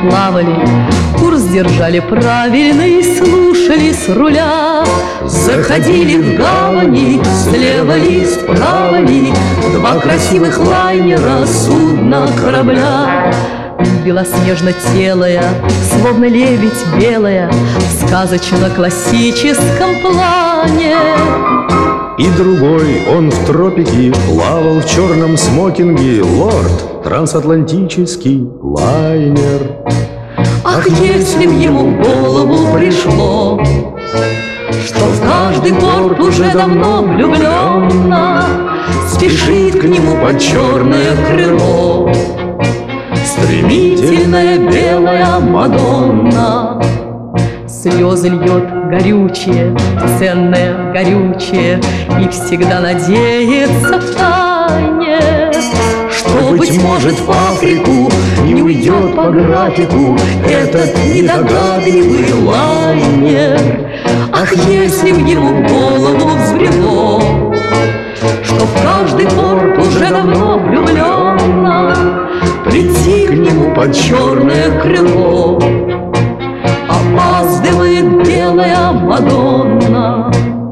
плавали, курс держали правильный, слушали с руля. Заходили в гавани, слева лист, справа ли, два красивых лайнера, судна, корабля. Белоснежно-телая, словно лебедь белая, в сказочно-классическом плане. И другой, он в тропике плавал в черном смокинге, лорд, трансатлантический лайнер. Ах, если б ему в голову пришло, что в каждый порт уже давно влюбленно спешит к нему под черное крыло стремительная белая Мадонна. Слезы льет горючее, ценное горючее, и всегда надеется втайне, что, быть может, в Африку не уйдет по графику этот недогадливый лайнер. Ах, если б ему в голову взбрело, что в каждый порт уже давно влюбленно прийти к нему под черное крыло. Опаздывает белая Мадонна.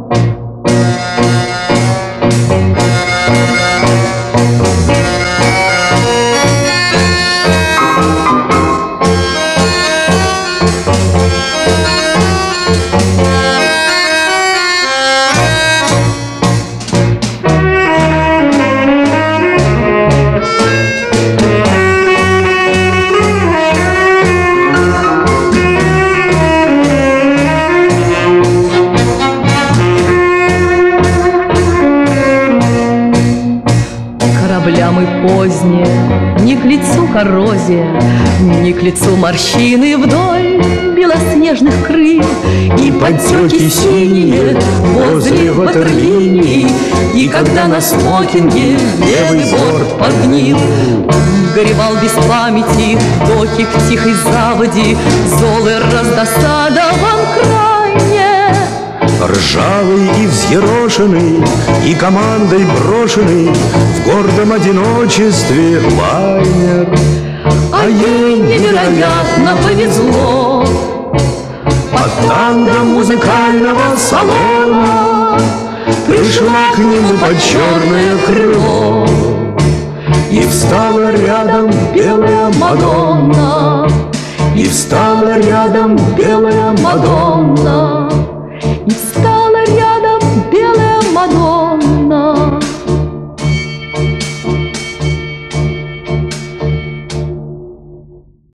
Корабля мы поздние, не к лицу коррозия, не к лицу морщины вдоль белоснежных крыл, и подтеки синие возле ватерлинии, и когда на смокинге левый борт подгнил. Горевал без памяти дохи в тихой заводе, золы раздосадован крайне. Ржавый и взъерошенный, и командой брошенный в гордом одиночестве лайнер. А ей невероятно повезло. Под танго музыкального салона пришла к нему под черное крыло, и встала рядом белая Мадонна, и встала рядом белая Мадонна.